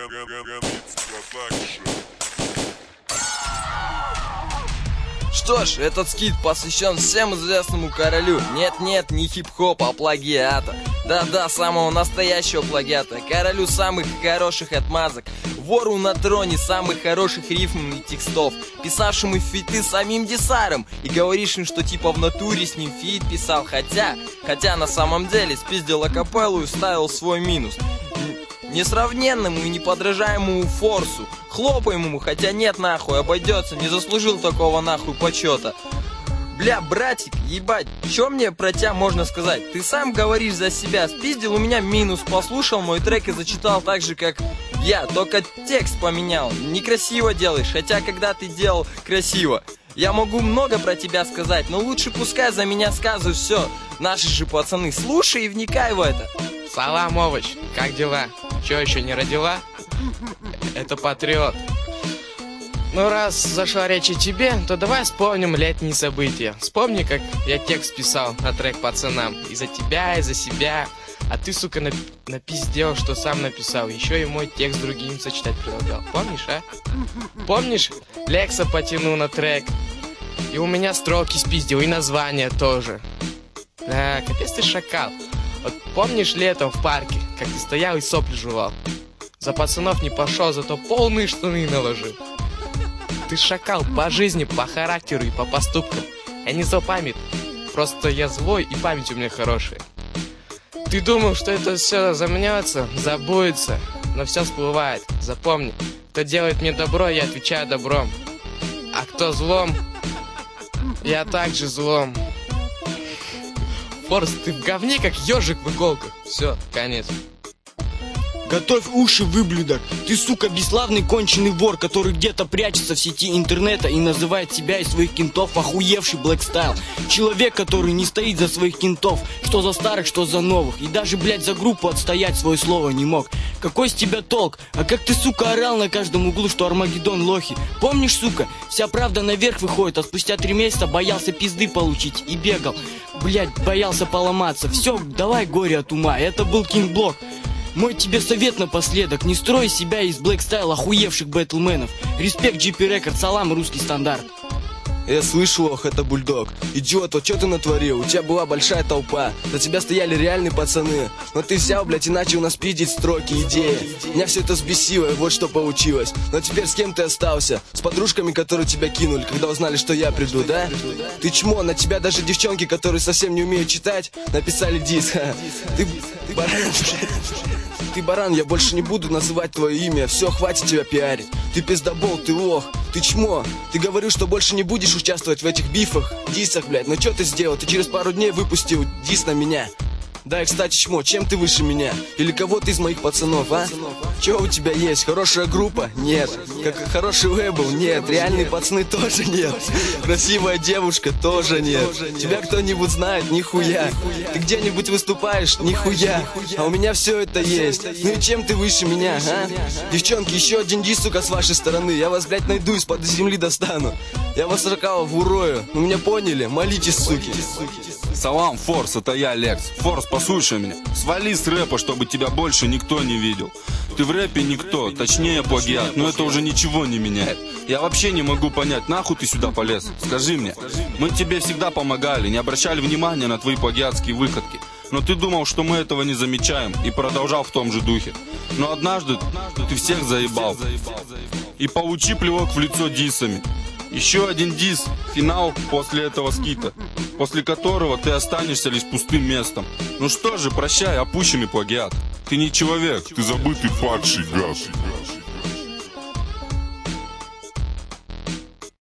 Что ж, этот скит посвящен всем известному королю. Нет, не хип-хопа, а плагиата. Да-да, самого настоящего плагиата. Королю самых хороших отмазок. Вору на троне самых хороших рифм и текстов. Писавшему фиты самим Дисаром. И говорившим, что типа в натуре с ним фит писал. Хотя на самом деле спиздил акапеллу и ставил свой минус. Несравненному и неподражаемому Форсу. Хлопаем ему, хотя нет нахуй, обойдется. Не заслужил такого нахуй почета. Бля, братик, ебать, чё мне про тебя можно сказать? Ты сам говоришь за себя. Спиздил у меня минус, послушал мой трек и зачитал так же, как я. Только текст поменял. Некрасиво делаешь, хотя когда ты делал красиво. Я могу много про тебя сказать, но лучше пускай за меня сказывают все. Наши же пацаны, слушай и вникай в это. Салам, овощ, как дела? Чё, еще не родила? Это патриот. Ну, раз зашла речь о тебе, то давай вспомним летние события. Вспомни, как я текст писал на трек пацанам. И за тебя, и за себя. А ты, сука, напиздел, что сам написал. Еще и мой текст другим сочетать предлагал. Помнишь, а? Помнишь, Лекса потянул на трек. И у меня строки спиздил, и название тоже. Да, капец ты шакал. Вот помнишь летом в парке, как ты стоял и сопли жевал? За пацанов не пошел, зато полные штаны наложил. Ты шакал по жизни, по характеру и по поступкам. Я не злопамятный, просто я злой и память у меня хорошая. Ты думал, что это все замнется, забудется, но все всплывает. Запомни, кто делает мне добро, я отвечаю добром. А кто злом, я также злом. Форс, ты в говне, как ежик в иголках. Все, конец. Готовь уши, выблюдок. Ты, сука, бесславный конченый вор, который где-то прячется в сети интернета и называет себя и своих кентов охуевший блэкстайл. Человек, который не стоит за своих кентов, что за старых, что за новых. И даже, блядь, за группу отстоять свое слово не мог. Какой с тебя толк? А как ты, сука, орал на каждом углу, что Армагеддон лохи? Помнишь, сука, вся правда наверх выходит, а спустя 3 месяца боялся пизды получить и бегал. Блядь, боялся поломаться. Все, давай горе от ума. Это был Кинг Блок. Мой тебе совет напоследок. Не строй себя из блэкстайла охуевших бэтлменов. Респект GP Record, салам, русский стандарт. Я слышу, ох, это бульдог. Идиот, вот что ты натворил? У тебя была большая толпа. За тебя стояли реальные пацаны. Но ты взял, блядь, и начал нас пиздить строки, идеи. Меня все это взбесило, и вот что получилось. Но теперь с кем ты остался? С подружками, которые тебя кинули, когда узнали, что я приду, да? Ты чмо, на тебя даже девчонки, которые совсем не умеют читать, написали диск. Ты баран. Ты баран, я больше не буду называть твое имя. Все, хватит тебя пиарить. Ты пиздобол, ты лох, ты чмо. Ты говорил, что больше не будешь участвовать в этих бифах, дисах, блядь. Но что ты сделал? Ты через пару дней выпустил дис на меня. Да, и, кстати, чмо, чем ты выше меня? Или кого-то из моих пацанов, а? Че у тебя есть? Хорошая группа? Нет. Как хороший лейбл? Нет. Реальные пацаны тоже нет. Красивая девушка тоже нет. Тебя кто-нибудь знает? Нихуя. Ты где-нибудь выступаешь? Нихуя. А у меня все это есть. Ну и чем ты выше меня, а? Девчонки, еще один дис, сука, с вашей стороны. Я вас, блядь, найду, из-под земли достану. Я вас ракалов урою. Ну меня поняли? Молитесь, суки. Салам, Форс, это я, Лекс. Форс, послушай меня. Свали с рэпа, чтобы тебя больше никто не видел. Ты в рэпе никто, точнее плагиат, но это уже ничего не меняет. Я вообще не могу понять, нахуй ты сюда полез? Скажи мне. Мы тебе всегда помогали, не обращали внимания на твои плагиатские выходки. Но ты думал, что мы этого не замечаем, и продолжал в том же духе. Но однажды ты всех заебал. И получи плевок в лицо дисами. Еще один дис, финал после этого скита, после которого ты останешься лишь пустым местом. Ну что же, прощай, опущенный плагиат. Ты не человек, ты забытый падший гад.